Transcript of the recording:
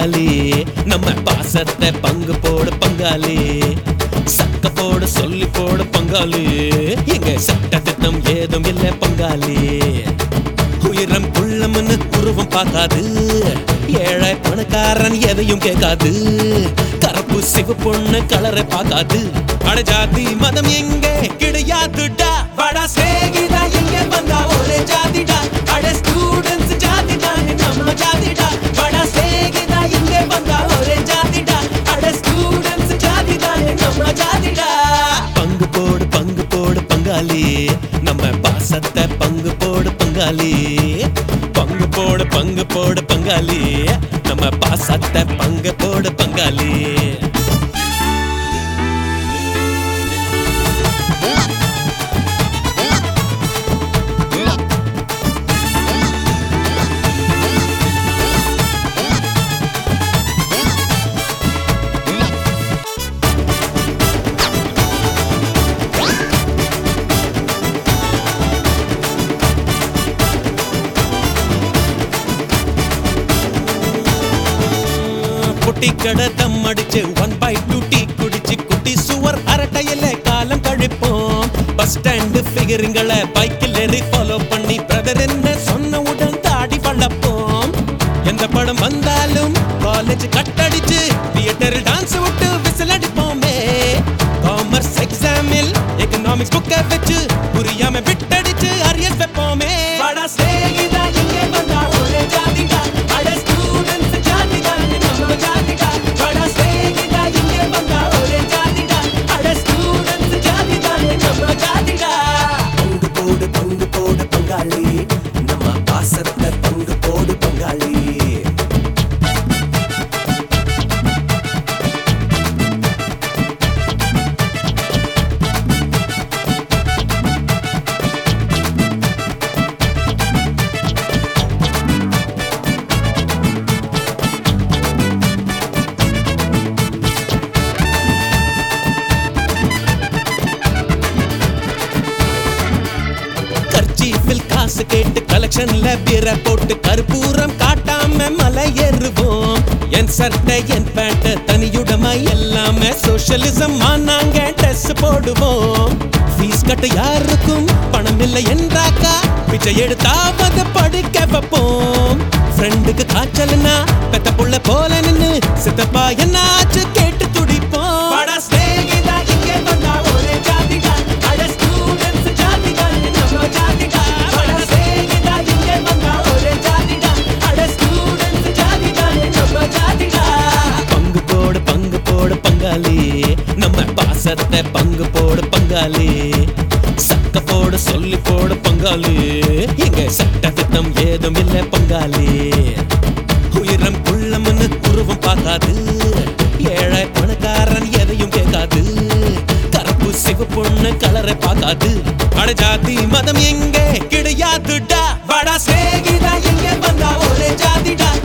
பங்காளி நம்ம பாசத்தை பங்கு போடு பங்காளி சக்க போடு சொல்லி போடு பங்காளி எங்க சட்ட திட்டம் ஏதும் இல்லை பங்காளி உயிரம் குள்ளம்னு உருவம் பார்க்காது ஏழை பணக்காரன் எதையும் கேட்காது கருப்பு சிவப்பு பொண்ணு கலரை பார்க்காது அட ஜாதி மதம் எங்க கிடையாதுடா வடா சேகிதா எங்க வந்தா ஒரே ஜாதிடா அட ஸ்டூடண்ட்ஸ் ஜாதிடா நம்ம ஜாதிடா வடா சேகிதா எங்க வந்தா ஒரே ஜாதிடா அட ஸ்டூடண்ட்ஸ் ஜாதிடா நம்ம ஜாதிடா பங்கு போடு பங்காளி நம்ம பாசத்தை பங்கு போடு பங்காளி பங்கு போடு பங்காளி நம்ம பாசத்தை பங்கு போடு பங்காளி குட்டி கடை தம் அடிச்சு 1/2 டீ குடிச்சு குட்டி சுவர் அரட்டையில காலம் கழிப்போம் பஸ் ஸ்டாண்டு ஃபிகருங்களை பைக்கில் ஏறி ஃபாலோ பண்ணி பிரதர் என்ன சொன்னவுடன் தாடி வளர்ப்போம் எந்த படம் வந்தாலும் காலேஜ் கட்டடிச்சு தியேட்டர் டான்ஸ் விட்டு விசில் அடிப்போமே காமர்ஸ் எக்ஸாமில் எக்கனாமிக்ஸ் புக்கை வச்சு புரியாம விட்டடிச்சு அரியர் வைப்போமே வடா சேகிதா இங்கே வந்தா ஒரே ஜாதிடா அட ஸ்டூடண்ட்ஸ் ஜாதிடா நம்ம ஜாதிடா வடா சேகிதா இங்கே வந்தா ஒரே ஜாதிடா அட ஸ்டூடண்ட்ஸ் ஜாதிடா நம்ம ஜாதிடா பங்கு போடு பங்காளி நம்ம பாசத்தை பங்கு போடு பங்காளி காசு கேட்டு கலெக்ஷன்ல பிற போட்டு கற்பூரம் காட்டாம மலை ஏறுவோம் என் சட்டை என் பேண்ட் தனியுடமை எல்லாமே சோஷியலிசம் நாங்க ட்ரெஸ் போடுவோம் ஃபீஸ் கட்ட யாருக்கும் பணம் இல்லை என்றாக்கா பிச்சை எடுத்தாவது படிக்க வைப்போம் ஃப்ரெண்டுக்கு காய்ச்சல்னா பெத்த புள்ள போல நின்னு சித்தப்பா என்ன ஆச்சு கேட்டு துடிப்போம் வடா சேகிதா இங்கே வந்தா ஒரே ஜாதிடா அட ஸ்டூடண்ட்ஸ் ஜாதிடா நம்ம ஜாதிடா பங்கு போடு பங்காளி நம்ம பாசத்தை பங்கு போடு பங்காளி சக்க போடு சொல்லி போடு பங்காளி எங்க சட்ட திட்டம் ஏதும் இல்லை பங்காளி உயிரம் குள்ளம்னு உருவம் பார்க்காது ஏழை பணக்காரன் எதையும் கேட்காது கருப்பு சிவப்பு பொண்ணு கலரை பார்க்காது அட ஜாதி மதம் எங்க கிடையாதுடா வடா சேகிதா எங்க வந்தா ஒரே ஜாதிடா